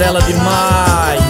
dela demais.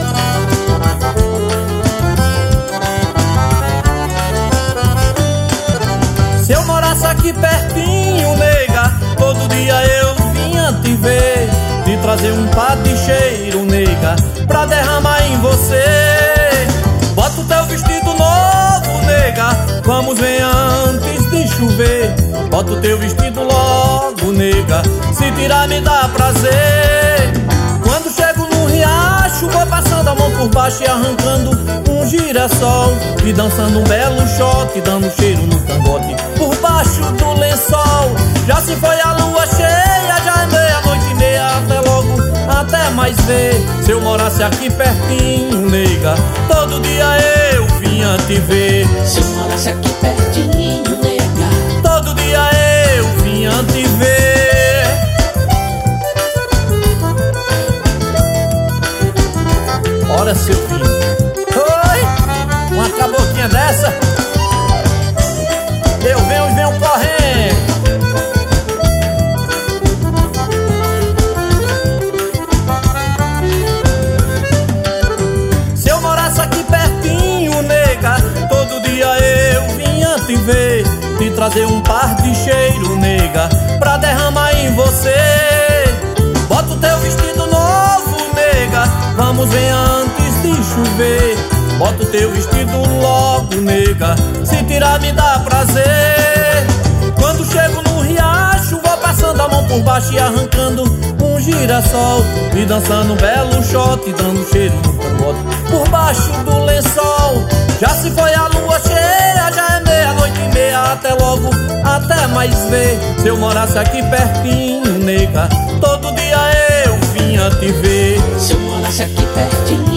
Se eu morasse aqui pertinho, nega, todo dia eu vinha te ver, te trazer um par de cheiro, nega, pra derramar em você. Bota o teu vestido novo, nega, vamos ver antes de chover. Bota o teu vestido logo, nega, se tirar me dá prazer. Quando chego no riacho, vou passando a mão por baixo e arrancando um girassol, e dançando um belo shot, dando cheiro no cangote por baixo do lençol. Já se foi a lua cheia, já é meia-noite e meia, até logo, até mais ver. Se eu morasse aqui pertinho, nega, todo dia eu vinha te ver. Se eu morasse aqui pertinho, nega, todo dia eu vinha te ver. Ora, seu filho, oi, uma caboclinha dessa, eu venho e venho correndo. Se eu morasse aqui pertinho, nega, todo dia eu vinha te ver, te trazer um par de cheiro, nega, pra derramar em você. Bota o teu vestido novo, nega, vamos ver antes de chover. Bota o teu vestido logo, nega, se tirar me dá prazer. Quando chego no riacho, vou passando a mão por baixo e arrancando um girassol, e dançando um belo shot, dando cheiro no cangote por baixo do lençol. Já se foi a lua cheia, já é meia-noite e meia, até logo, até mais ver. Se eu morasse aqui pertinho, nega, todo dia eu vinha te ver. se eu morasse aqui pertinho,